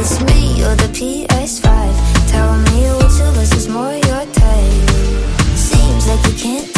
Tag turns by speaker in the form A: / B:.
A: It's me or the PS5. Tell me which of us is more your type. Seems like you can't